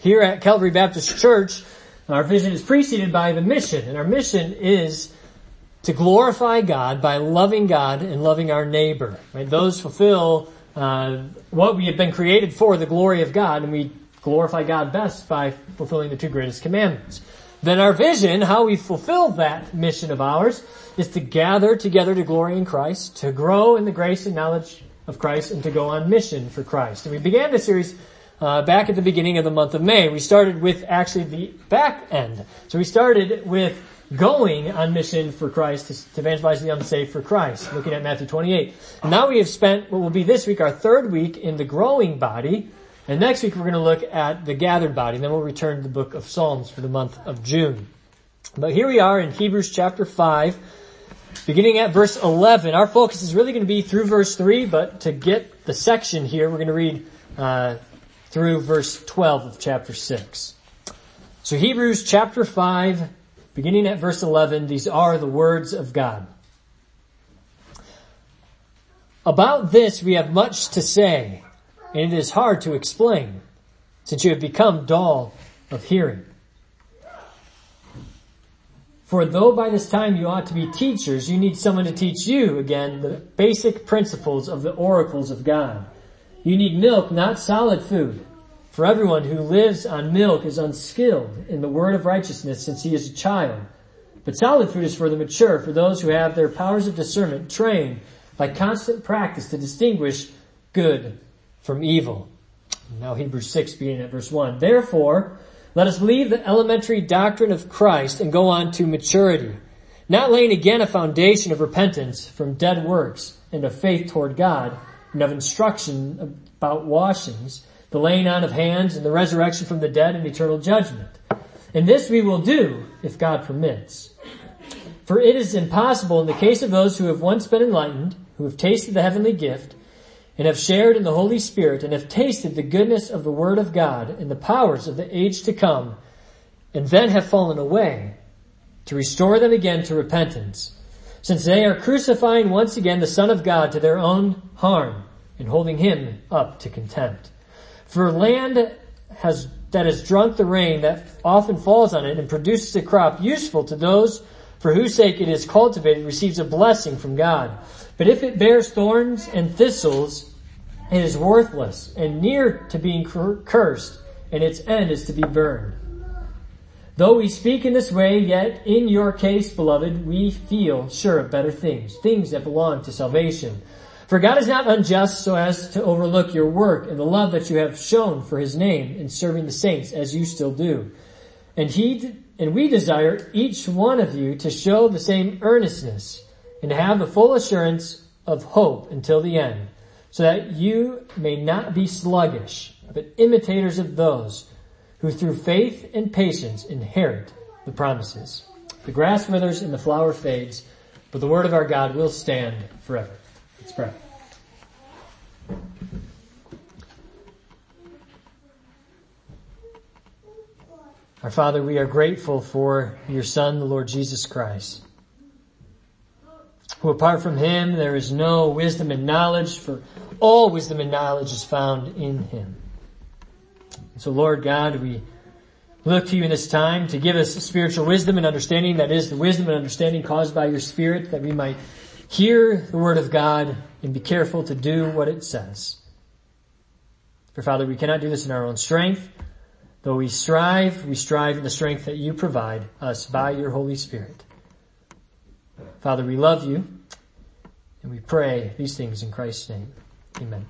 Here at Calvary Baptist Church, our vision is preceded by the mission, and our mission is to glorify God by loving God and loving our neighbor. Right? Those fulfill what we have been created for, the glory of God, and we glorify God best by fulfilling the two greatest commandments. Then our vision, how we fulfill that mission of ours, is to gather together to glory in Christ, to grow in the grace and knowledge of Christ, and to go on mission for Christ. And we began this series back at the beginning of the month of May. We started with actually the back end. So we started with going on mission for Christ, to evangelize the unsaved for Christ, looking at Matthew 28. And now we have spent what will be this week, our third week, in the growing body. And next week we're going to look at the gathered body. And then we'll return to the book of Psalms for the month of June. But here we are in Hebrews chapter 5, beginning at verse 11. Our focus is really going to be through verse 3, but to get the section here, we're going to read through verse 12 of chapter 6. So Hebrews chapter 5, beginning at verse 11, these are the words of God. About this we have much to say, and it is hard to explain, since you have become dull of hearing. For though by this time you ought to be teachers, you need someone to teach you, again, the basic principles of the oracles of God. You need milk, not solid food. For everyone who lives on milk is unskilled in the word of righteousness, since he is a child. But solid food is for the mature, for those who have their powers of discernment trained by constant practice to distinguish good from evil. Now Hebrews 6, beginning at verse 1. Therefore, let us leave the elementary doctrine of Christ and go on to maturity, not laying again a foundation of repentance from dead works and of faith toward God, and of instruction about washings, the laying on of hands, and the resurrection from the dead and eternal judgment. And this we will do if God permits. For it is impossible in the case of those who have once been enlightened, who have tasted the heavenly gift, and have shared in the Holy Spirit, and have tasted the goodness of the Word of God and the powers of the age to come, and then have fallen away, to restore them again to repentance, since they are crucifying once again the Son of God to their own harm, and holding him up to contempt. For land that has drunk the rain that often falls on it and produces a crop useful to those for whose sake it is cultivated receives a blessing from God. But if it bears thorns and thistles, it is worthless and near to being cursed, and its end is to be burned. Though we speak in this way, yet in your case, beloved, we feel sure of better things, things that belong to salvation. For God is not unjust so as to overlook your work and the love that you have shown for his name in serving the saints as you still do. And we desire each one of you to show the same earnestness and to have the full assurance of hope until the end, so that you may not be sluggish, but imitators of those who through faith and patience inherit the promises. The grass withers and the flower fades, but the word of our God will stand forever. Let's pray. Our Father, we are grateful for your Son, the Lord Jesus Christ, who apart from him there is no wisdom and knowledge, for all wisdom and knowledge is found in him. So Lord God, we look to you in this time to give us spiritual wisdom and understanding, that is the wisdom and understanding caused by your Spirit, that we might hear the word of God and be careful to do what it says. For Father, we cannot do this in our own strength. Though we strive in the strength that you provide us by your Holy Spirit. Father, we love you, and we pray these things in Christ's name. Amen.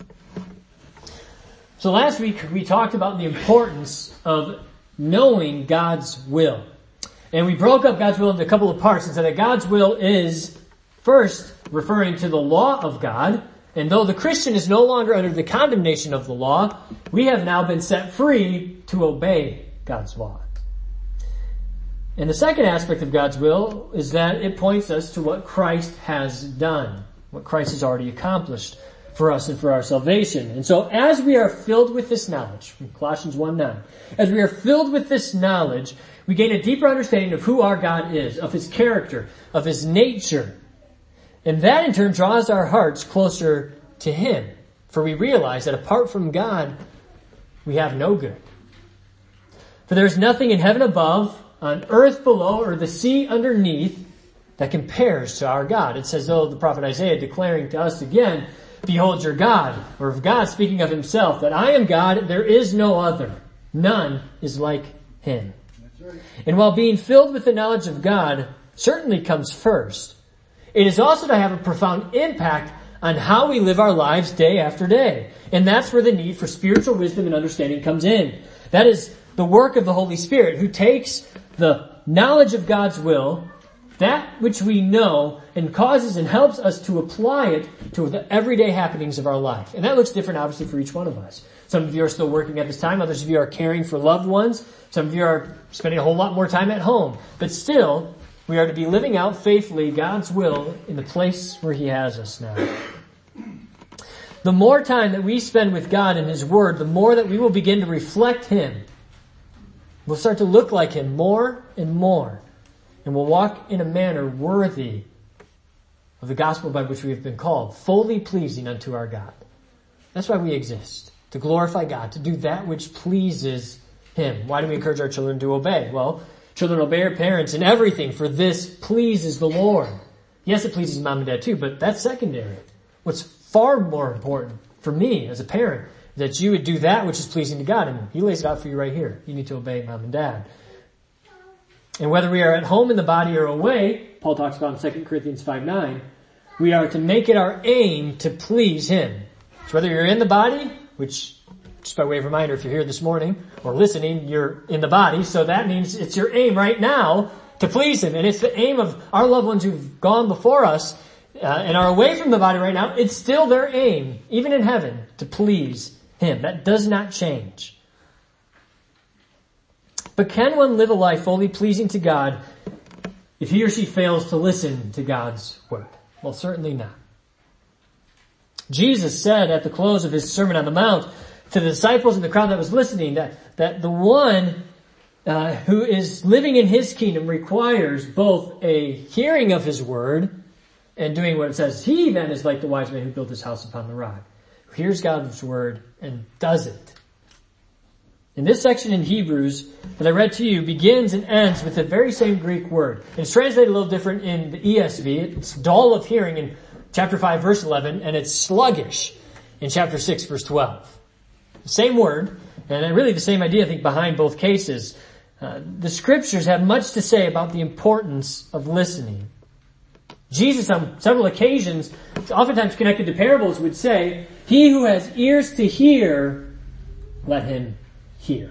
So last week we talked about the importance of knowing God's will. And we broke up God's will into a couple of parts and said that God's will is first referring to the law of God. And though the Christian is no longer under the condemnation of the law, we have now been set free to obey God's law. And the second aspect of God's will is that it points us to what Christ has done, what Christ has already accomplished for us and for our salvation. And so as we are filled with this knowledge, from Colossians 1:9, as we are filled with this knowledge, we gain a deeper understanding of who our God is, of his character, of his nature. And that in turn draws our hearts closer to him. For we realize that apart from God, we have no good. For there is nothing in heaven above, on earth below, or the sea underneath that compares to our God. It's as though the prophet Isaiah declaring to us again, behold your God, or of God speaking of himself, that I am God, there is no other. None is like him. That's right. And while being filled with the knowledge of God certainly comes first, it is also to have a profound impact on how we live our lives day after day. And that's where the need for spiritual wisdom and understanding comes in. That is the work of the Holy Spirit, who takes the knowledge of God's will, that which we know, and causes and helps us to apply it to the everyday happenings of our life. And that looks different, obviously, for each one of us. Some of you are still working at this time. Others of you are caring for loved ones. Some of you are spending a whole lot more time at home. But still, we are to be living out faithfully God's will in the place where he has us now. The more time that we spend with God and his word, the more that we will begin to reflect him. We'll start to look like him more and more. And we'll walk in a manner worthy of the gospel by which we have been called, fully pleasing unto our God. That's why we exist, to glorify God, to do that which pleases him. Why do we encourage our children to obey? Well, children obey their parents in everything, for this pleases the Lord. Yes, it pleases mom and dad too, but that's secondary. What's far more important for me as a parent is that you would do that which is pleasing to God, and he lays it out for you right here. You need to obey mom and dad. And whether we are at home in the body or away, Paul talks about in 2 Corinthians 5:9, we are to make it our aim to please him. So whether you're in the body, which, just by way of reminder, if you're here this morning or listening, you're in the body, so that means it's your aim right now to please him. And it's the aim of our loved ones who've gone before us and are away from the body right now. It's still their aim, even in heaven, to please him. That does not change. But can one live a life fully pleasing to God if he or she fails to listen to God's word? Well, certainly not. Jesus said at the close of his Sermon on the Mount to the disciples and the crowd that was listening that the one who is living in his kingdom requires both a hearing of his word and doing what it says. He then is like the wise man who built his house upon the rock, who hears God's word and does it. And this section in Hebrews that I read to you begins and ends with the very same Greek word. It's translated a little different in the ESV. It's dull of hearing in chapter 5 verse 11, and it's sluggish in chapter 6 verse 12. The same word, and really the same idea I think behind both cases. The scriptures have much to say about the importance of listening. Jesus on several occasions, oftentimes connected to parables, would say, he who has ears to hear, let him hear.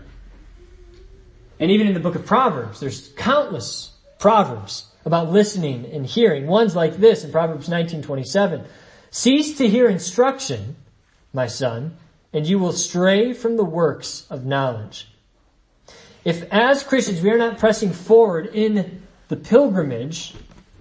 And even in the book of Proverbs, there's countless proverbs about listening and hearing. One's like this in Proverbs 19:27. Cease to hear instruction, my son, and you will stray from the works of knowledge. If as Christians we are not pressing forward in the pilgrimage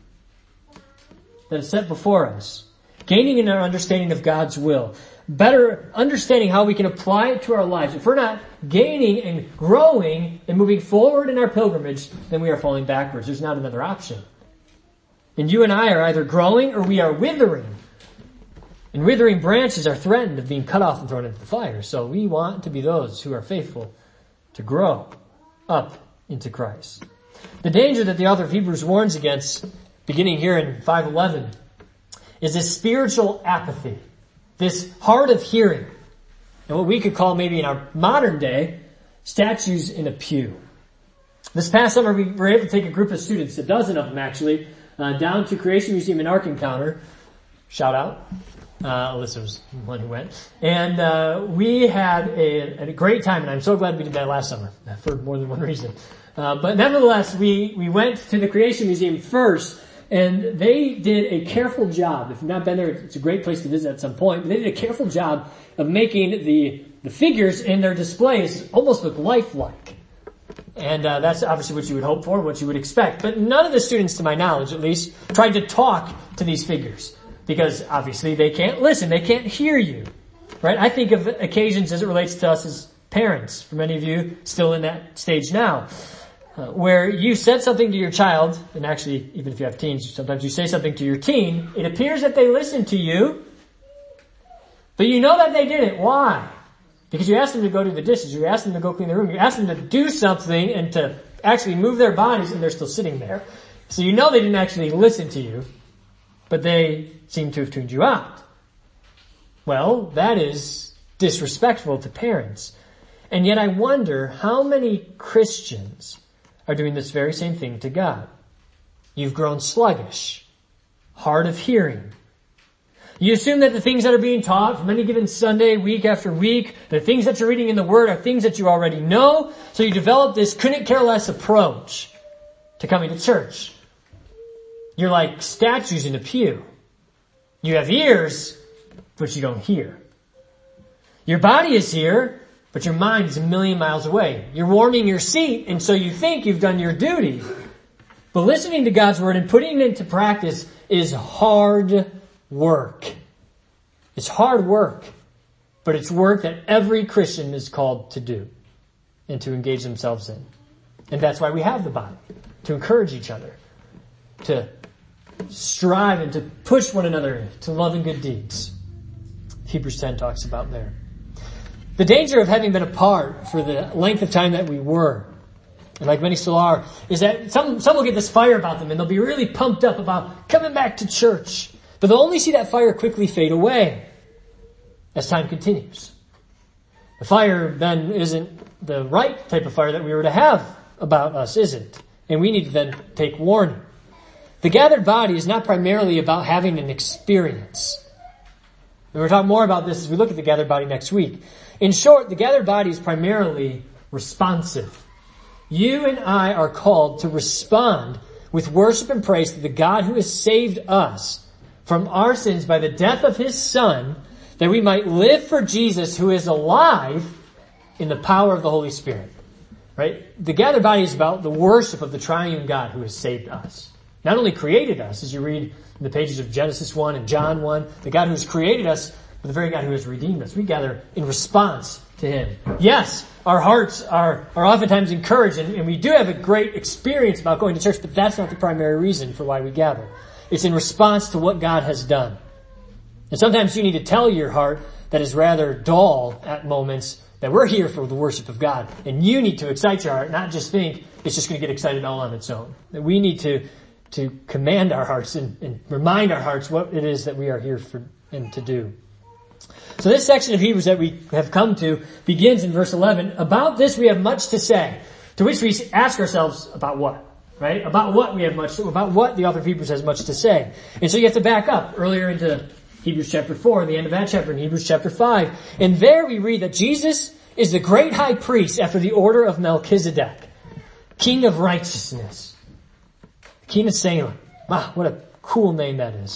that is set before us, gaining in our understanding of God's will, better understanding how we can apply it to our lives. If we're not gaining and growing and moving forward in our pilgrimage, then we are falling backwards. There's not another option. And you and I are either growing or we are withering. And withering branches are threatened of being cut off and thrown into the fire. So we want to be those who are faithful to grow up into Christ. The danger that the author of Hebrews warns against, beginning here in 5:11, is this spiritual apathy. This hard of hearing, and what we could call maybe in our modern day, statues in a pew. This past summer we were able to take a group of students, a dozen of them actually, down to Creation Museum and Ark Encounter. Shout out. Alyssa was the one who went. And we had a great time, and I'm so glad we did that last summer, for more than one reason. But nevertheless, we went to the Creation Museum first, and they did a careful job. If you've not been there, it's a great place to visit at some point. But they did a careful job of making the figures in their displays almost look lifelike. And that's obviously what you would hope for, what you would expect. But none of the students, to my knowledge at least, tried to talk to these figures. Because obviously they can't listen, they can't hear you. Right? I think of occasions as it relates to us as parents. For many of you still in that stage now. Where you said something to your child, and actually, even if you have teens, sometimes you say something to your teen, it appears that they listened to you, but you know that they didn't. Why? Because you ask them to go do the dishes, you ask them to go clean the room, you ask them to do something and to actually move their bodies, and they're still sitting there. So you know they didn't actually listen to you, but they seem to have tuned you out. Well, that is disrespectful to parents. And yet I wonder how many Christians are doing this very same thing to God. You've grown sluggish, hard of hearing. You assume that the things that are being taught from any given Sunday, week after week, the things that you're reading in the Word are things that you already know. So you develop this couldn't care less approach to coming to church. You're like statues in a pew. You have ears, but you don't hear. Your body is here, but your mind is a million miles away. You're warming your seat, and so you think you've done your duty. But listening to God's Word and putting it into practice is hard work. It's hard work, but it's work that every Christian is called to do and to engage themselves in. And that's why we have the body, to encourage each other, to strive and to push one another to love and good deeds. Hebrews 10 talks about there. The danger of having been apart for the length of time that we were, and like many still are, is that some will get this fire about them and they'll be really pumped up about coming back to church. But they'll only see that fire quickly fade away as time continues. The fire then isn't the right type of fire that we were to have about us, is it? And we need to then take warning. The gathered body is not primarily about having an experience. And we'll talk more about this as we look at the gathered body next week. In short, the gathered body is primarily responsive. You and I are called to respond with worship and praise to the God who has saved us from our sins by the death of His Son, that we might live for Jesus who is alive in the power of the Holy Spirit. Right? The gathered body is about the worship of the triune God who has saved us. Not only created us, as you read in the pages of Genesis 1 and John 1, the God who has created us, but the very God who has redeemed us. We gather in response to Him. Yes, our hearts are oftentimes encouraged, and we do have a great experience about going to church, but that's not the primary reason for why we gather. It's in response to what God has done. And sometimes you need to tell your heart that is rather dull at moments that we're here for the worship of God. And you need to excite your heart, not just think it's just going to get excited all on its own. That we need to command our hearts and remind our hearts what it is that we are here for and to do. So this section of Hebrews that we have come to begins in verse 11. About this we have much to say. To which we ask ourselves, about what? Right? About what the author of Hebrews has much to say. And so you have to back up earlier into Hebrews chapter 4, the end of that chapter, in Hebrews chapter 5. And there we read that Jesus is the great high priest after the order of Melchizedek, King of righteousness, King of Salem. Wow, what a cool name that is.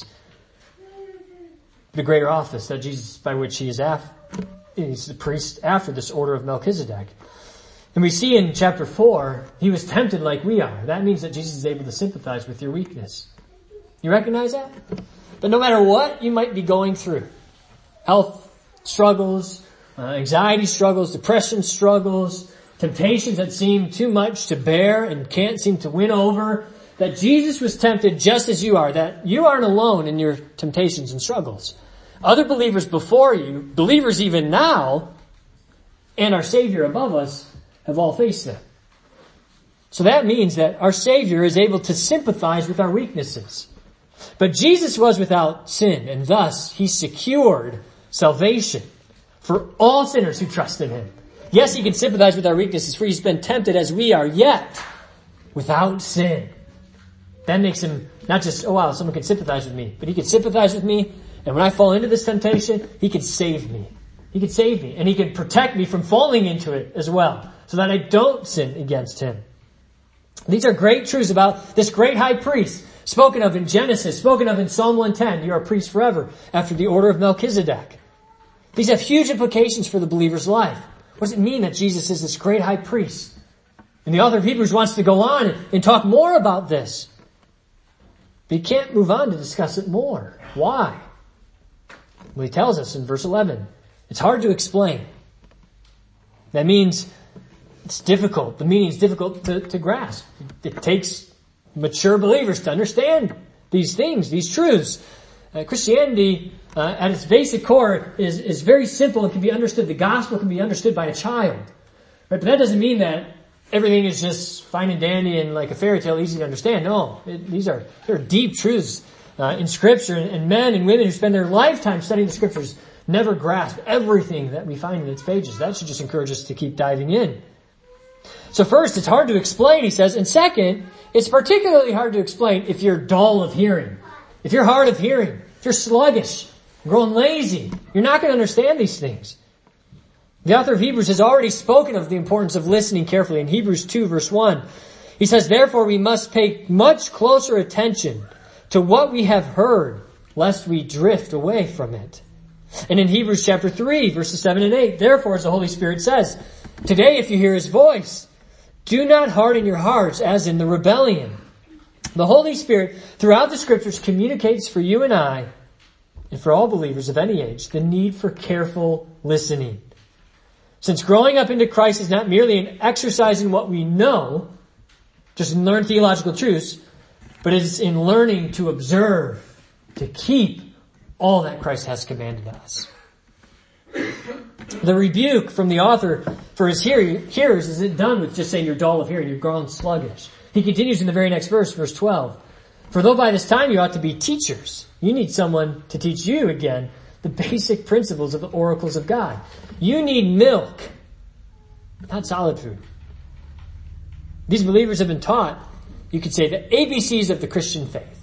The greater office that Jesus, by which He is he's the priest after this order of Melchizedek. And we see in chapter 4, He was tempted like we are. That means that Jesus is able to sympathize with your weakness. You recognize that? But no matter what you might be going through, health struggles, anxiety struggles, depression struggles, temptations that seem too much to bear and can't seem to win over, that Jesus was tempted just as you are, that you aren't alone in your temptations and struggles. Other believers before you, believers even now, and our Savior above us, have all faced them. So that means that our Savior is able to sympathize with our weaknesses. But Jesus was without sin, and thus He secured salvation for all sinners who trust in Him. Yes, He can sympathize with our weaknesses, for He's been tempted as we are, yet without sin. That makes Him not just, oh wow, someone can sympathize with me, but He can sympathize with me, and when I fall into this temptation, He can save me. He can save me, and He can protect me from falling into it as well, so that I don't sin against Him. These are great truths about this great high priest, spoken of in Genesis, spoken of in Psalm 110. You are a priest forever, after the order of Melchizedek. These have huge implications for the believer's life. What does it mean that Jesus is this great high priest? And the author of Hebrews wants to go on and talk more about this. But he can't move on to discuss it more. Why? Well, he tells us in verse 11, it's hard to explain. That means it's difficult. The meaning is difficult to grasp. It takes mature believers to understand these things, these truths. Christianity, at its basic core, is very simple and can be understood. The gospel can be understood by a child. Right? But that doesn't mean that everything is just fine and dandy and like a fairy tale, easy to understand. No, there are deep truths in Scripture, and men and women who spend their lifetime studying the Scriptures never grasp everything that we find in its pages. That should just encourage us to keep diving in. So first, it's hard to explain, he says, and second, it's particularly hard to explain if you're dull of hearing, if you're hard of hearing, if you're sluggish, growing lazy. You're not going to understand these things. The author of Hebrews has already spoken of the importance of listening carefully. In Hebrews 2 verse 1, he says, therefore we must pay much closer attention to what we have heard, lest we drift away from it. And in Hebrews chapter 3 verses 7 and 8, therefore, as the Holy Spirit says, today if you hear His voice, do not harden your hearts as in the rebellion. The Holy Spirit throughout the Scriptures communicates for you and I, and for all believers of any age, the need for careful listening. Since growing up into Christ is not merely an exercise in what we know, just learn theological truths, but it is in learning to observe, to keep all that Christ has commanded us. The rebuke from the author for his hearers isn't done with just saying you're dull of hearing, you're grown sluggish. He continues in the very next verse, verse 12. For though by this time you ought to be teachers, you need someone to teach you again the basic principles of the oracles of God. You need milk, not solid food. These believers have been taught, you could say, the ABCs of the Christian faith.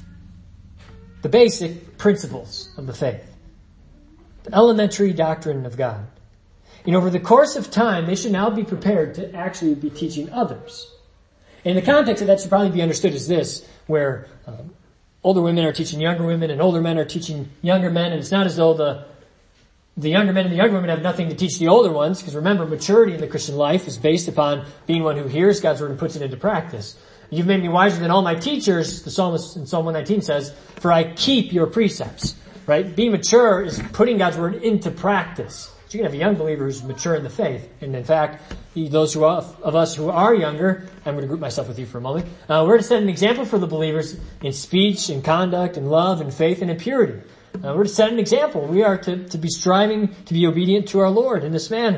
The basic principles of the faith. The elementary doctrine of God. And over the course of time, they should now be prepared to actually be teaching others. And the context of that should probably be understood as this, where older women are teaching younger women and older men are teaching younger men, and it's not as though the younger men and the younger women have nothing to teach the older ones, because remember, maturity in the Christian life is based upon being one who hears God's word and puts it into practice. You've made me wiser than all my teachers, the psalmist in Psalm 119 says, for I keep your precepts. Right? Being mature is putting God's word into practice. So you can have a young believer who's mature in the faith. And in fact, those of us who are younger, I'm going to group myself with you for a moment, we're to set an example for the believers in speech and conduct and love and faith and in purity. We're to set an example. We are to be striving to be obedient to our Lord in this manner.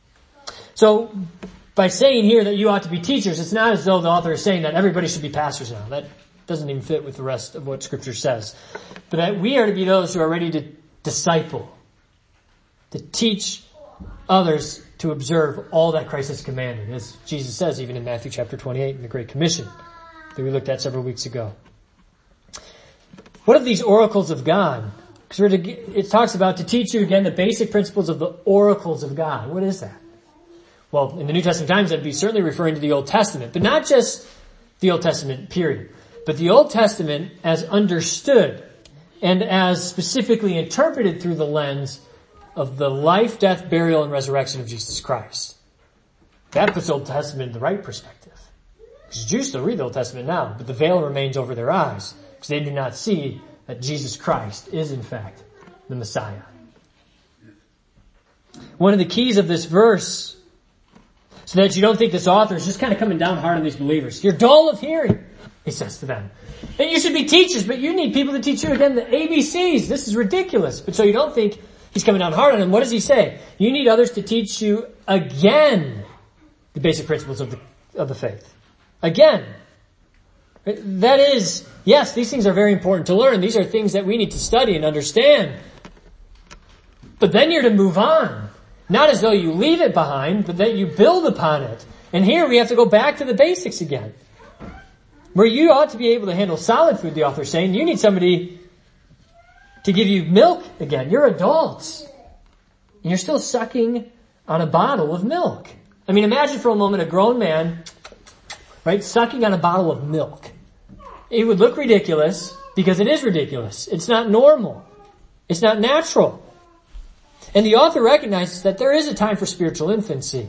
So, by saying here that you ought to be teachers, it's not as though the author is saying that everybody should be pastors now. That doesn't even fit with the rest of what Scripture says. But that we are to be those who are ready to disciple, to teach others to observe all that Christ has commanded, as Jesus says even in Matthew chapter 28 in the Great Commission that we looked at several weeks ago. What are these oracles of God? Because it talks about to teach you again the basic principles of the oracles of God. What is that? Well, in the New Testament times, that'd be certainly referring to the Old Testament, but not just the Old Testament, period. But the Old Testament as understood and as specifically interpreted through the lens of the life, death, burial, and resurrection of Jesus Christ. That puts the Old Testament in the right perspective. Because Jews still read the Old Testament now, but the veil remains over their eyes because they do not see that Jesus Christ is in fact the Messiah. One of the keys of this verse, so that you don't think this author is just kind of coming down hard on these believers. You're dull of hearing, he says to them. And you should be teachers, but you need people to teach you again the ABCs. This is ridiculous. But so you don't think he's coming down hard on them. What does he say? You need others to teach you again the basic principles of the faith. Again. That is, yes, these things are very important to learn. These are things that we need to study and understand. But then you're to move on. Not as though you leave it behind, but that you build upon it. And here we have to go back to the basics again. Where you ought to be able to handle solid food, the author's saying, you need somebody to give you milk again. You're adults. And you're still sucking on a bottle of milk. I mean, imagine for a moment a grown man, right, sucking on a bottle of milk. It would look ridiculous because it is ridiculous. It's not normal. It's not natural. And the author recognizes that there is a time for spiritual infancy.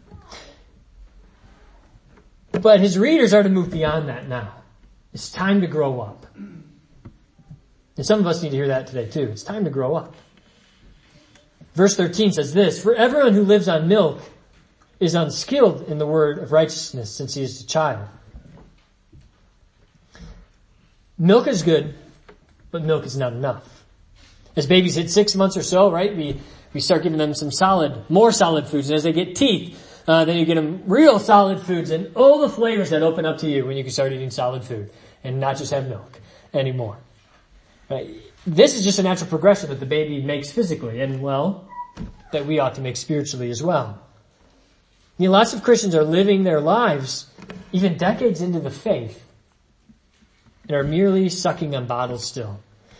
But his readers are to move beyond that now. It's time to grow up. And some of us need to hear that today too. It's time to grow up. Verse 13 says this, for everyone who lives on milk is unskilled in the word of righteousness since he is a child. Milk is good, but milk is not enough. As babies hit 6 months or so, right, we start giving them some more solid foods. And as they get teeth, then you get them real solid foods and all the flavors that open up to you when you can start eating solid food and not just have milk anymore. Right? This is just a natural progression that the baby makes physically and, well, that we ought to make spiritually as well. You know, lots of Christians are living their lives even decades into the faith and are merely sucking on bottles still.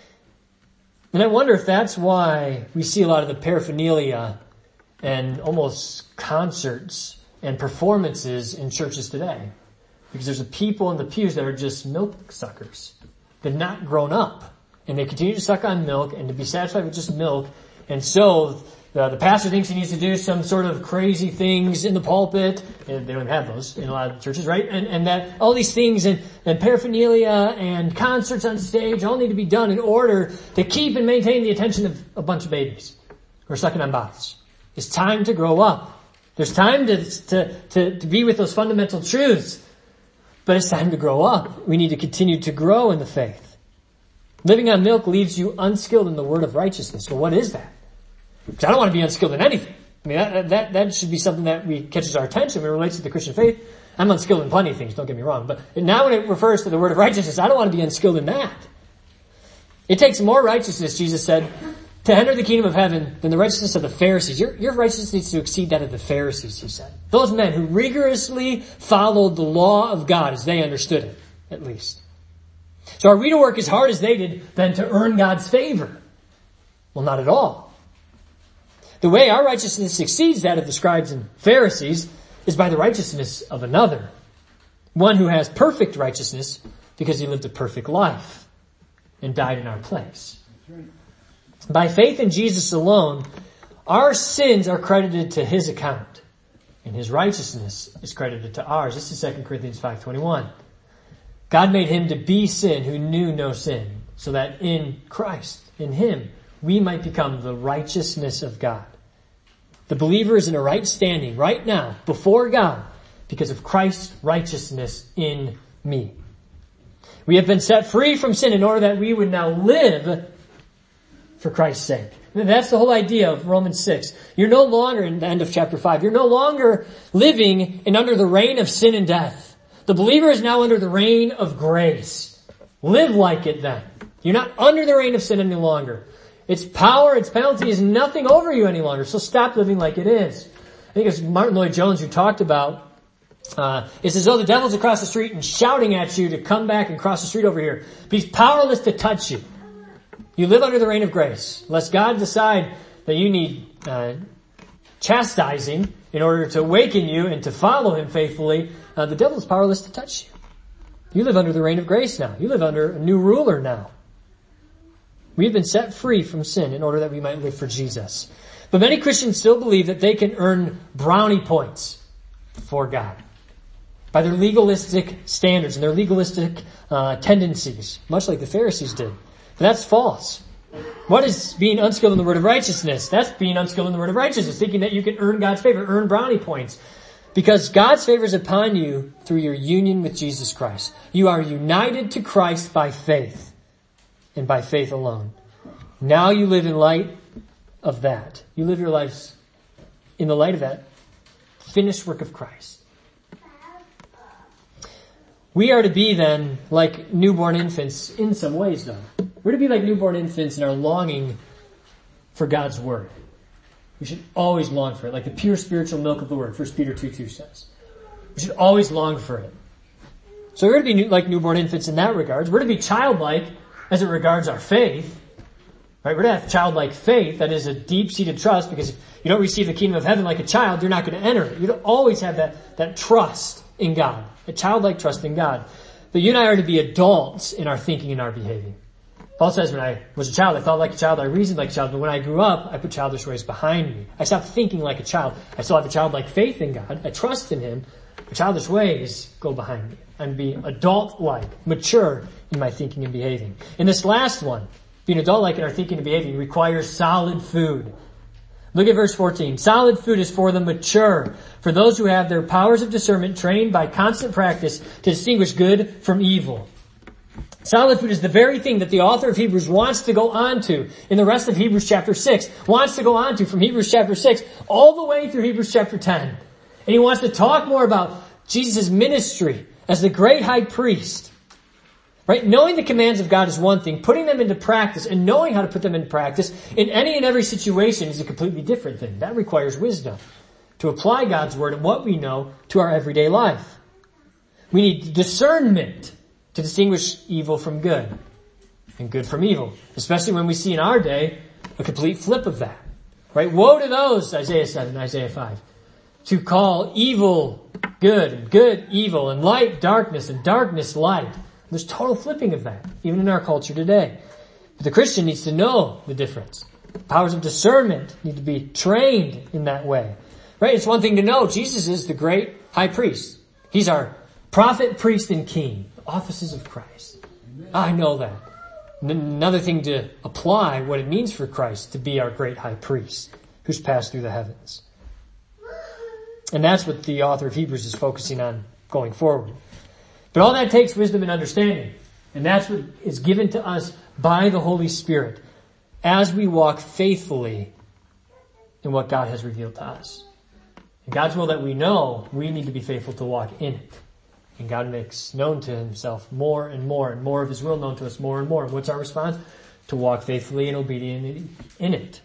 And I wonder if that's why we see a lot of the paraphernalia and almost concerts and performances in churches today. Because there's a people in the pews that are just milk suckers. They've not grown up. And they continue to suck on milk and to be satisfied with just milk. And so the pastor thinks he needs to do some sort of crazy things in the pulpit. And they don't have those in a lot of churches, right? And that all these things and paraphernalia and concerts on stage all need to be done in order to keep and maintain the attention of a bunch of babies who are sucking on bottles. It's time to grow up. There's time to be with those fundamental truths. But it's time to grow up. We need to continue to grow in the faith. Living on milk leaves you unskilled in the word of righteousness. Well, what is that? Because I don't want to be unskilled in anything. I mean, that should be something that catches our attention when it relates to the Christian faith. I'm unskilled in plenty of things, don't get me wrong. But now when it refers to the word of righteousness, I don't want to be unskilled in that. It takes more righteousness, Jesus said, to enter the kingdom of heaven than the righteousness of the Pharisees. Your righteousness needs to exceed that of the Pharisees, he said. Those men who rigorously followed the law of God as they understood it, at least. So are we to work as hard as they did then to earn God's favor? Well, not at all. The way our righteousness exceeds that of the scribes and Pharisees is by the righteousness of another. One who has perfect righteousness because he lived a perfect life and died in our place. By faith in Jesus alone, our sins are credited to his account, and his righteousness is credited to ours. This is 2 Corinthians 5:21. God made him to be sin who knew no sin, so that in Christ, in him, we might become the righteousness of God. The believer is in a right standing right now before God because of Christ's righteousness in me. We have been set free from sin in order that we would now live for Christ's sake. And that's the whole idea of Romans 6. You're no longer, in the end of chapter 5, you're no longer living and under the reign of sin and death. The believer is now under the reign of grace. Live like it then. You're not under the reign of sin any longer. Its power, its penalty is nothing over you any longer. So stop living like it is. I think it's Martin Lloyd-Jones who talked about, it's as though the devil's across the street and shouting at you to come back and cross the street over here. But he's powerless to touch you. You live under the reign of grace. Unless God decide that you need chastising in order to awaken you and to follow him faithfully, the devil is powerless to touch you. You live under the reign of grace now. You live under a new ruler now. We've been set free from sin in order that we might live for Jesus. But many Christians still believe that they can earn brownie points for God by their legalistic standards and their legalistic tendencies, much like the Pharisees did. But that's false. What is being unskilled in the word of righteousness? That's being unskilled in the word of righteousness, thinking that you can earn God's favor, earn brownie points. Because God's favor is upon you through your union with Jesus Christ. You are united to Christ by faith, and by faith alone. Now you live in light of that. You live your lives in the light of that finished work of Christ. We are to be then like newborn infants in some ways though. We're to be like newborn infants in our longing for God's word. We should always long for it, like the pure spiritual milk of the word, 1 Peter 2:2 says. We should always long for it. So we're to be like newborn infants in that regard. We're to be childlike as it regards our faith. Right? We're to have childlike faith, that is a deep-seated trust, because if you don't receive the kingdom of heaven like a child, you're not going to enter it. You don't always have that trust in God, a childlike trust in God. But you and I are to be adults in our thinking and our behaving. Paul says, when I was a child, I thought like a child, I reasoned like a child, but when I grew up, I put childish ways behind me. I stopped thinking like a child. I still have a childlike faith in God. I trust in him. But childish ways go behind me. I'm being adult-like, mature in my thinking and behaving. And this last one, being adult-like in our thinking and behaving, requires solid food. Look at verse 14. Solid food is for the mature, for those who have their powers of discernment trained by constant practice to distinguish good from evil. Solid food is the very thing that the author of Hebrews wants to go on to in the rest of Hebrews chapter 6, wants to go on to from Hebrews chapter 6 all the way through Hebrews chapter 10. And he wants to talk more about Jesus' ministry as the great high priest. Right? Knowing the commands of God is one thing. Putting them into practice and knowing how to put them into practice in any and every situation is a completely different thing. That requires wisdom to apply God's word and what we know to our everyday life. We need discernment to distinguish evil from good and good from evil, especially when we see in our day a complete flip of that. Right? Woe to those, Isaiah said in Isaiah 5, to call evil good and good evil and light darkness and darkness light. There's total flipping of that, even in our culture today. But the Christian needs to know the difference. Powers of discernment need to be trained in that way. Right? It's one thing to know Jesus is the great high priest. He's our prophet, priest, and king. Offices of Christ. I know that. Another thing to apply what it means for Christ to be our great high priest who's passed through the heavens. And that's what the author of Hebrews is focusing on going forward. But all that takes wisdom and understanding. And that's what is given to us by the Holy Spirit as we walk faithfully in what God has revealed to us. In God's will that we know, we need to be faithful to walk in it. And God makes known to himself more and more of his will known to us more and more. And what's our response? To walk faithfully and obediently in it.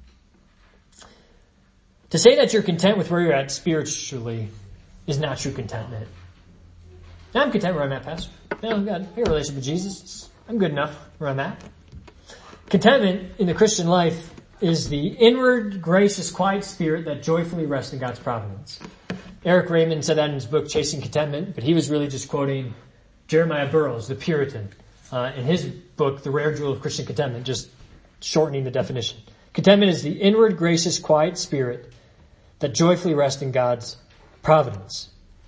To say that you're content with where you're at spiritually is not true contentment. Now, I'm content where I'm at, Pastor. I've got a relationship with Jesus. I'm good enough where I'm at. Contentment in the Christian life is the inward, gracious, quiet spirit that joyfully rests in God's providence. Eric Raymond said that in his book, Chasing Contentment, but he was really just quoting Jeremiah Burroughs, the Puritan, in his book, The Rare Jewel of Christian Contentment, just shortening the definition. Contentment is the inward, gracious, quiet spirit that joyfully rests in God's providence.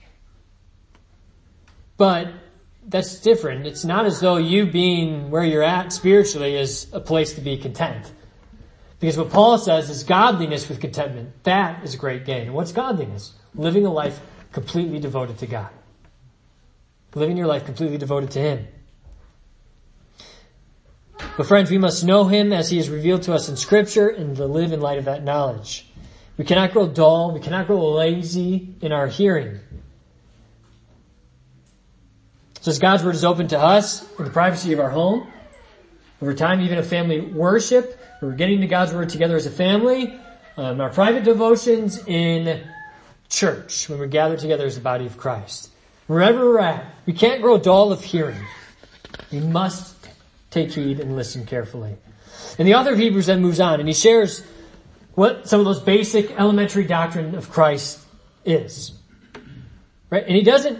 But that's different. It's not as though you being where you're at spiritually is a place to be content. Because what Paul says is godliness with contentment. That is a great gain. And what's godliness? Living a life completely devoted to God. Living your life completely devoted to Him. But friends, we must know Him as He is revealed to us in Scripture and to live in light of that knowledge. We cannot grow dull. We cannot grow lazy in our hearing. So as God's Word is open to us in the privacy of our home, over time, even a family worship, we're getting to God's Word together as a family, our private devotions in church, when we gather together as the body of Christ. Wherever we're at, we can't grow dull of hearing. We must take heed and listen carefully. And the author of Hebrews then moves on, and he shares what some of those basic elementary doctrine of Christ is. Right? And he doesn't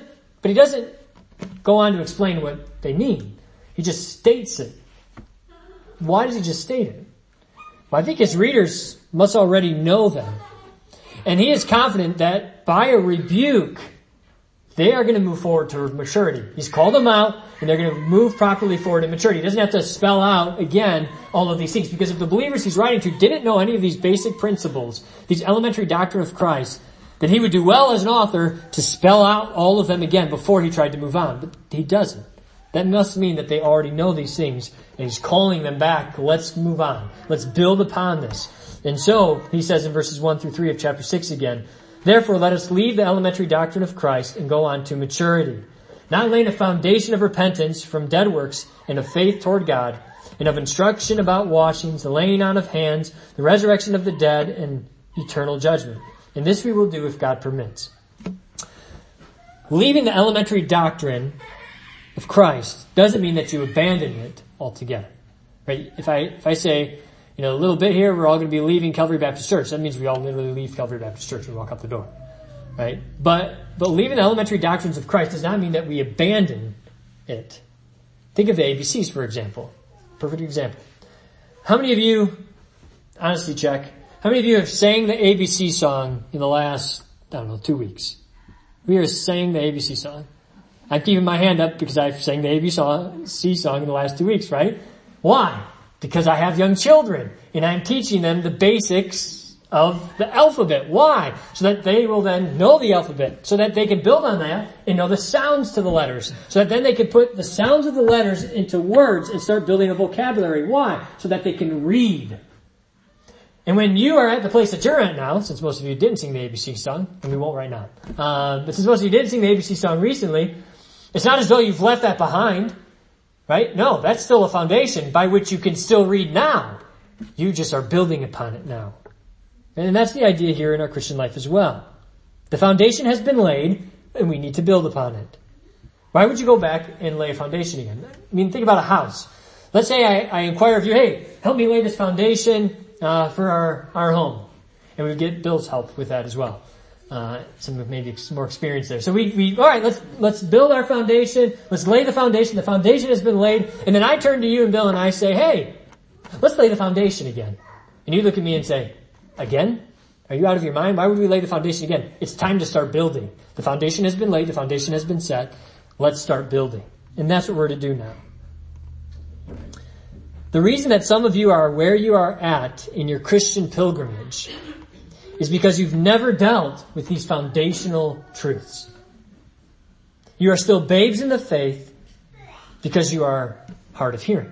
go on to explain what they mean. He just states it. Why does he just state it? Well, I think his readers must already know them. And he is confident that by a rebuke, they are going to move forward toward maturity. He's called them out, and they're going to move properly forward in maturity. He doesn't have to spell out, again, all of these things. Because if the believers he's writing to didn't know any of these basic principles, these elementary doctrine of Christ, then he would do well as an author to spell out all of them again before he tried to move on. But he doesn't. That must mean that they already know these things, and he's calling them back. Let's move on. Let's build upon this. And so, he says in verses 1 through 3 of chapter 6 again, therefore let us leave the elementary doctrine of Christ and go on to maturity, not laying a foundation of repentance from dead works and of faith toward God, and of instruction about washings, the laying on of hands, the resurrection of the dead, and eternal judgment. And this we will do if God permits. Leaving the elementary doctrine of Christ doesn't mean that you abandon it altogether. Right? If I say, a little bit here, we're all going to be leaving Calvary Baptist Church, that means we all literally leave Calvary Baptist Church and walk out the door. Right? But leaving the elementary doctrines of Christ does not mean that we abandon it. Think of the ABCs, for example. Perfect example. How many of you, honestly check, how many of you have sang the ABC song in the last, 2 weeks? We are sang the ABC song. I'm keeping my hand up because I've sang the ABC song in the last 2 weeks, right? Why? Because I have young children and I'm teaching them the basics of the alphabet. Why? So that they will then know the alphabet, so that they can build on that and know the sounds to the letters, so that then they can put the sounds of the letters into words and start building a vocabulary. Why? So that they can read. And when you are at the place that you're at now, since most of you didn't sing the ABC song, and we won't right now, but since most of you didn't sing the ABC song recently, it's not as though you've left that behind, right? No, that's still a foundation by which you can still read now. You just are building upon it now. And that's the idea here in our Christian life as well. The foundation has been laid, and we need to build upon it. Why would you go back and lay a foundation again? I mean, think about a house. Let's say I inquire of you, hey, help me lay this foundation for our home. And we get Bill's help with that as well. Maybe some more experience there. So all right, let's build our foundation. Let's lay the foundation. The foundation has been laid. And then I turn to you and Bill and I say, hey, let's lay the foundation again. And you look at me and say, again? Are you out of your mind? Why would we lay the foundation again? It's time to start building. The foundation has been laid. The foundation has been set. Let's start building. And that's what we're to do now. The reason that some of you are where you are at in your Christian pilgrimage is because you've never dealt with these foundational truths. You are still babes in the faith because you are hard of hearing.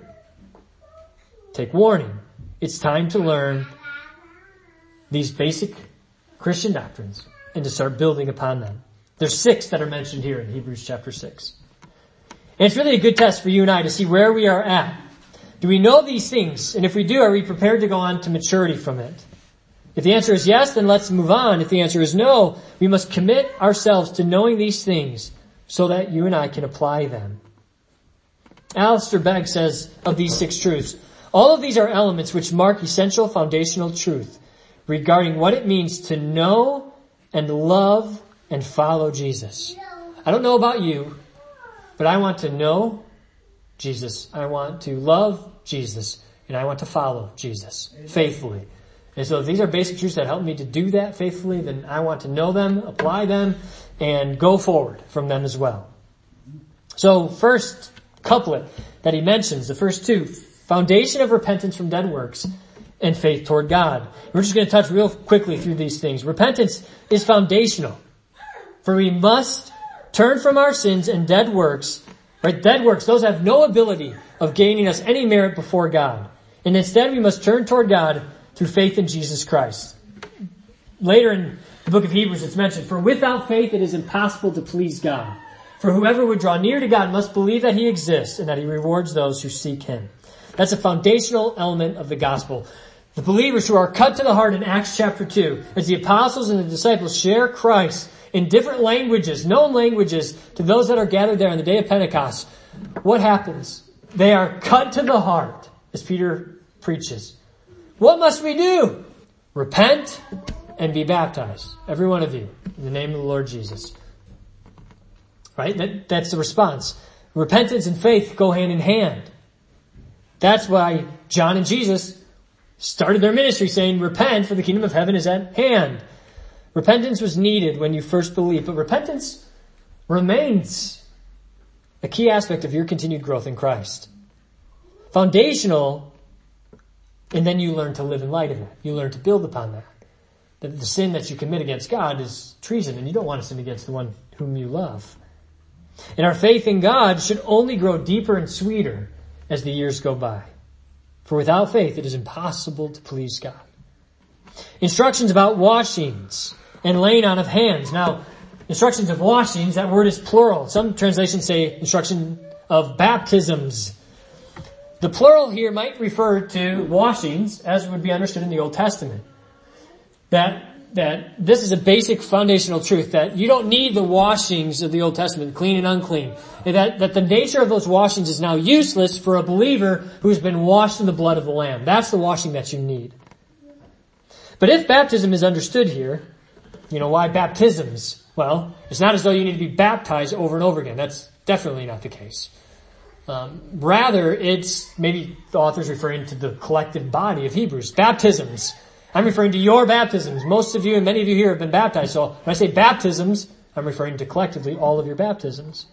Take warning. It's time to learn these basic Christian doctrines and to start building upon them. There's 6 that are mentioned here in Hebrews chapter 6. And it's really a good test for you and I to see where we are at. Do we know these things? And if we do, are we prepared to go on to maturity from it? If the answer is yes, then let's move on. If the answer is no, we must commit ourselves to knowing these things so that you and I can apply them. Alistair Begg says of these 6 truths, all of these are elements which mark essential foundational truth regarding what it means to know and love and follow Jesus. I don't know about you, but I want to know Jesus. I want to love Jesus, and I want to follow Jesus faithfully. And so if these are basic truths that help me to do that faithfully, then I want to know them, apply them, and go forward from them as well. So first couplet that he mentions, the first 2, foundation of repentance from dead works and faith toward God. We're just going to touch real quickly through these things. Repentance is foundational. For we must turn from our sins and dead works. Right? Dead works, those have no ability of gaining us any merit before God. And instead we must turn toward God through faith in Jesus Christ. Later in the book of Hebrews it's mentioned, for without faith it is impossible to please God. For whoever would draw near to God must believe that He exists and that He rewards those who seek Him. That's a foundational element of the gospel. The believers who are cut to the heart in Acts chapter 2, as the apostles and the disciples share Christ in different languages, known languages, to those that are gathered there on the day of Pentecost, what happens? They are cut to the heart, as Peter preaches. What must we do? Repent and be baptized, every one of you, in the name of the Lord Jesus. Right? That's the response. Repentance and faith go hand in hand. That's why John and Jesus started their ministry saying, repent, for the kingdom of heaven is at hand. Repentance was needed when you first believed, but repentance remains a key aspect of your continued growth in Christ. Foundational, and then you learn to live in light of it. You learn to build upon that. That the sin that you commit against God is treason, and you don't want to sin against the one whom you love. And our faith in God should only grow deeper and sweeter as the years go by. For without faith, it is impossible to please God. Instructions about washings and laying on of hands. Now, instructions of washings, that word is plural. Some translations say instruction of baptisms. The plural here might refer to washings as would be understood in the Old Testament. That this is a basic foundational truth, that you don't need the washings of the Old Testament, clean and unclean. And that the nature of those washings is now useless for a believer who's been washed in the blood of the Lamb. That's the washing that you need. But if baptism is understood here, why baptisms? Well, it's not as though you need to be baptized over and over again. That's definitely not the case. Rather, it's maybe the author's referring to the collective body of Hebrews. Baptisms. I'm referring to your baptisms. Most of you and many of you here have been baptized. So when I say baptisms, I'm referring to collectively all of your baptisms.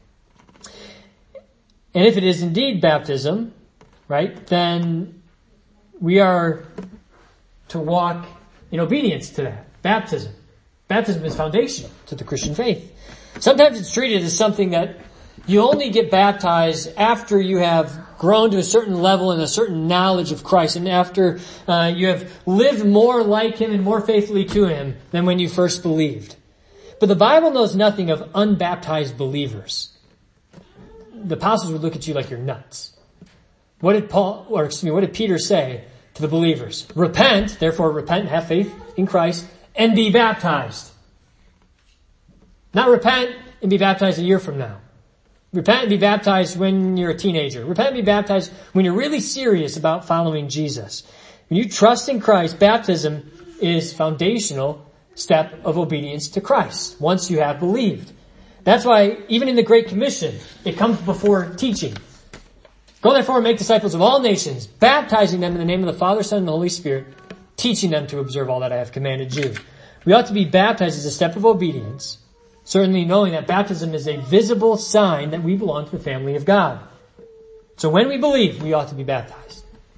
And if it is indeed baptism, right, then we are to walk in obedience to that. Baptism. Baptism is foundational to the Christian faith. Sometimes it's treated as something that you only get baptized after you have grown to a certain level and a certain knowledge of Christ, and after you have lived more like Him and more faithfully to Him than when you first believed. But the Bible knows nothing of unbaptized believers. The apostles would look at you like you're nuts. What did Peter say to the believers? Repent, therefore repent, have faith in Christ, and be baptized. Not repent and be baptized a year from now. Repent and be baptized when you're a teenager. Repent and be baptized when you're really serious about following Jesus. When you trust in Christ, baptism is foundational step of obedience to Christ once you have believed. That's why even in the Great Commission, it comes before teaching. Go therefore and make disciples of all nations, baptizing them in the name of the Father, Son, and the Holy Spirit, teaching them to observe all that I have commanded you. We ought to be baptized as a step of obedience, certainly knowing that baptism is a visible sign that we belong to the family of God. So when we believe, we ought to be baptized.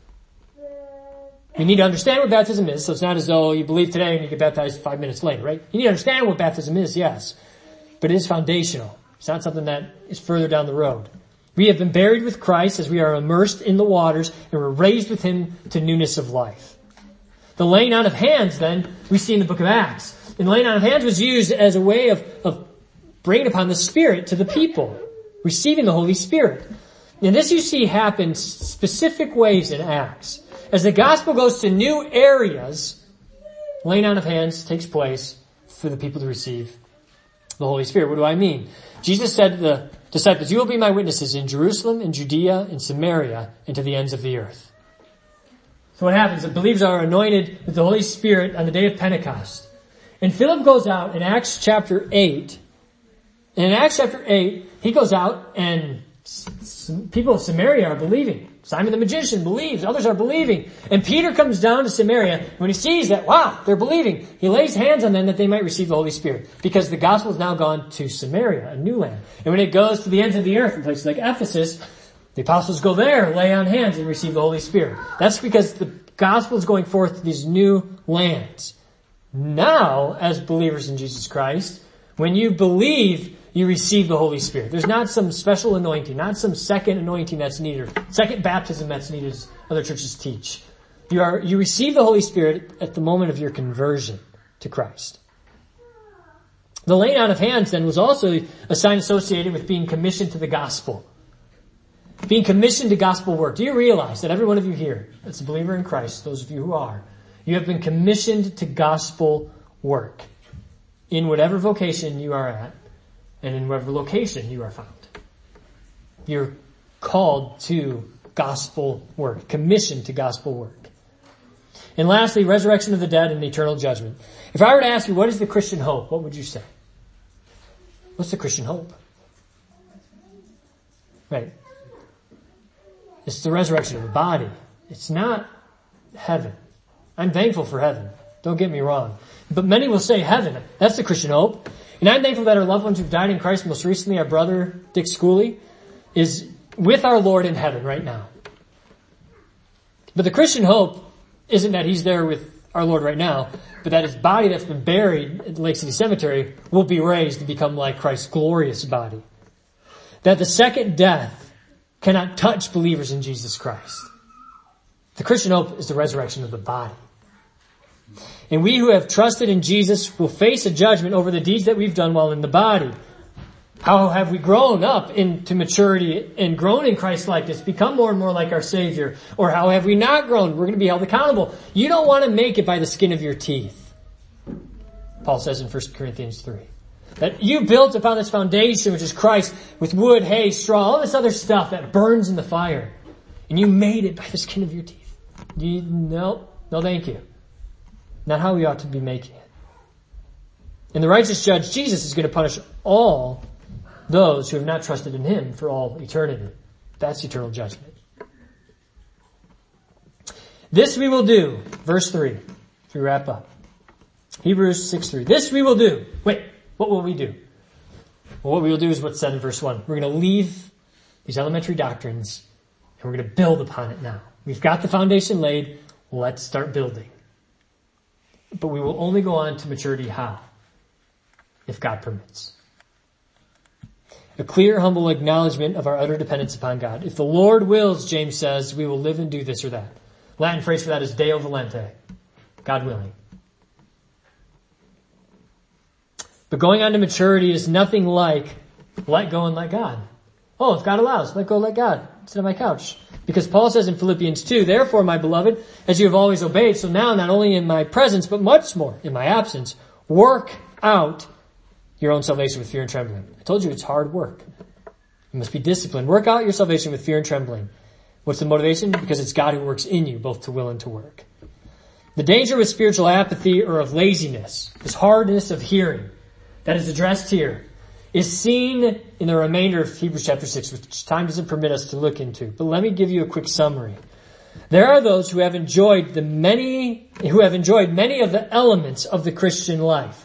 We need to understand what baptism is, so it's not as though you believe today and you get baptized 5 minutes later, right? You need to understand what baptism is, yes. But it is foundational. It's not something that is further down the road. We have been buried with Christ as we are immersed in the waters, and we're raised with Him to newness of life. The laying on of hands, then, we see in the book of Acts. And laying on of hands was used as a way of bringing upon the Spirit to the people, receiving the Holy Spirit. And this you see happen specific ways in Acts. As the gospel goes to new areas, laying on of hands takes place for the people to receive the Holy Spirit. What do I mean? Jesus said to the disciples, you will be my witnesses in Jerusalem, in Judea, in Samaria, and to the ends of the earth. So what happens? The believers are anointed with the Holy Spirit on the day of Pentecost. And Philip goes out in Acts chapter 8. And in Acts chapter 8, he goes out and people of Samaria are believing. Simon the magician believes. Others are believing. And Peter comes down to Samaria. When he sees that, wow, they're believing, he lays hands on them that they might receive the Holy Spirit. Because the gospel has now gone to Samaria, a new land. And when it goes to the ends of the earth, in places like Ephesus, the apostles go there, lay on hands, and receive the Holy Spirit. That's because the gospel is going forth to these new lands. Now, as believers in Jesus Christ, when you believe, you receive the Holy Spirit. There's not some special anointing, not some second anointing that's needed, second baptism that's needed as other churches teach. You receive the Holy Spirit at the moment of your conversion to Christ. The laying on of hands then was also a sign associated with being commissioned to the gospel. Being commissioned to gospel work. Do you realize that every one of you here that's a believer in Christ, those of you who are, you have been commissioned to gospel work in whatever vocation you are at and in whatever location you are found. You're called to gospel work, commissioned to gospel work. And lastly, resurrection of the dead and eternal judgment. If I were to ask you, what is the Christian hope? What would you say? What's the Christian hope? Right. It's the resurrection of the body. It's not heaven. I'm thankful for heaven. Don't get me wrong. But many will say heaven. That's the Christian hope. And I'm thankful that our loved ones who've died in Christ, most recently our brother Dick Schooley, is with our Lord in heaven right now. But the Christian hope isn't that he's there with our Lord right now, but that his body that's been buried at Lake City Cemetery will be raised to become like Christ's glorious body. That the second death cannot touch believers in Jesus Christ. The Christian hope is the resurrection of the body. And we who have trusted in Jesus will face a judgment over the deeds that we've done while in the body. How have we grown up into maturity and grown in Christ's likeness, become more and more like our Savior? Or how have we not grown? We're going to be held accountable. You don't want to make it by the skin of your teeth. Paul says in 1 Corinthians 3. That you built upon this foundation, which is Christ, with wood, hay, straw, all this other stuff that burns in the fire. And you made it by the skin of your teeth. No, thank you. Not how we ought to be making it. And the righteous judge, Jesus, is going to punish all those who have not trusted in Him for all eternity. That's eternal judgment. This we will do. Verse 3. As we wrap up. Hebrews 6:3. This we will do. Wait, what will we do? Well, what we will do is what's said in verse 1. We're going to leave these elementary doctrines and we're going to build upon it now. We've got the foundation laid. Let's start building. But we will only go on to maturity how? If God permits. A clear, humble acknowledgement of our utter dependence upon God. If the Lord wills, James says, we will live and do this or that. Latin phrase for that is Deo volente. God willing. But going on to maturity is nothing like let go and let God. Oh, if God allows, let go, let God. Sit on my couch. Because Paul says in Philippians 2, therefore, my beloved, as you have always obeyed, so now not only in my presence, but much more in my absence, work out your own salvation with fear and trembling. I told you it's hard work. You must be disciplined. Work out your salvation with fear and trembling. What's the motivation? Because it's God who works in you, both to will and to work. The danger with spiritual apathy or of laziness, this hardness of hearing that is addressed here, is seen in the remainder of Hebrews chapter 6, which time doesn't permit us to look into. But let me give you a quick summary. There are those who have enjoyed many of the elements of the Christian life.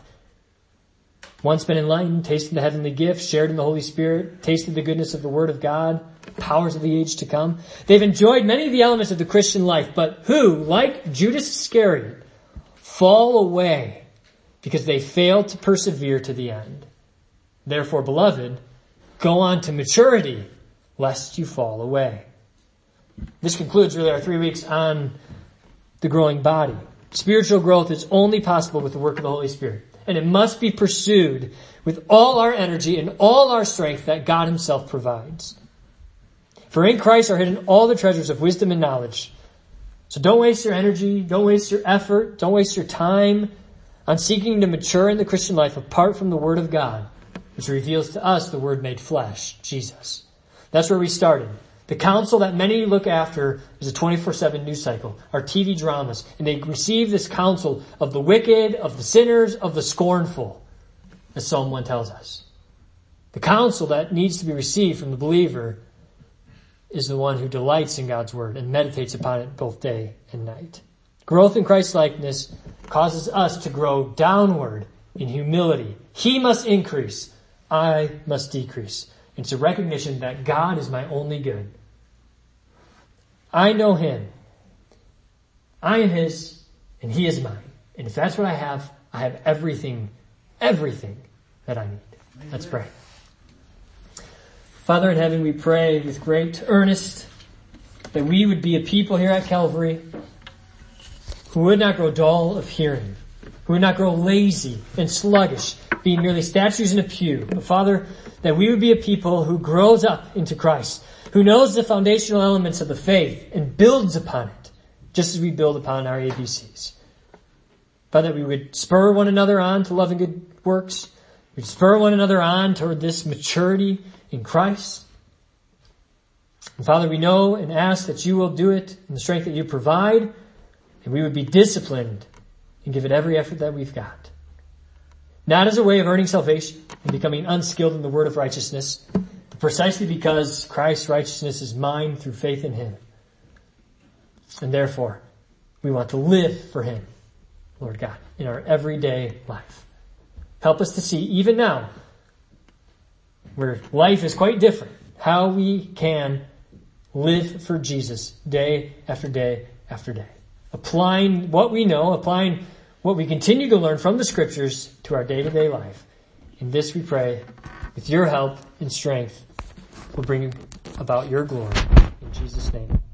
Once been enlightened, tasted the heavenly gift, shared in the Holy Spirit, tasted the goodness of the Word of God, powers of the age to come. They've enjoyed many of the elements of the Christian life, but who, like Judas Iscariot, fall away because they fail to persevere to the end. Therefore, beloved, go on to maturity, lest you fall away. This concludes really our 3 weeks on the growing body. Spiritual growth is only possible with the work of the Holy Spirit. And it must be pursued with all our energy and all our strength that God Himself provides. For in Christ are hidden all the treasures of wisdom and knowledge. So don't waste your energy, don't waste your effort, don't waste your time on seeking to mature in the Christian life apart from the Word of God, which reveals to us the Word made flesh, Jesus. That's where we started. The counsel that many look after is a 24/7 news cycle, our TV dramas, and they receive this counsel of the wicked, of the sinners, of the scornful, as Psalm 1 tells us. The counsel that needs to be received from the believer is the one who delights in God's Word and meditates upon it both day and night. Growth in Christ-likeness causes us to grow downward in humility. He must increase, I must decrease. It's a recognition that God is my only good. I know Him. I am His, and He is mine. And if that's what I have everything that I need. Let's pray. Father in heaven, we pray with great earnest that we would be a people here at Calvary who would not grow dull of hearing, who would not grow lazy and sluggish, being merely statues in a pew. But Father, that we would be a people who grows up into Christ, who knows the foundational elements of the faith and builds upon it, just as we build upon our ABCs. Father, that we would spur one another on to love and good works. We'd spur one another on toward this maturity in Christ. And Father, we know and ask that you will do it in the strength that you provide, and we would be disciplined and give it every effort that we've got. Not as a way of earning salvation and becoming unskilled in the word of righteousness, but precisely because Christ's righteousness is mine through faith in Him. And therefore, we want to live for Him, Lord God, in our everyday life. Help us to see, even now, where life is quite different, how we can live for Jesus day after day after day. Applying what we know, applying what we continue to learn from the Scriptures to our day-to-day life. In this we pray, with your help and strength, will bring about your glory. In Jesus' name.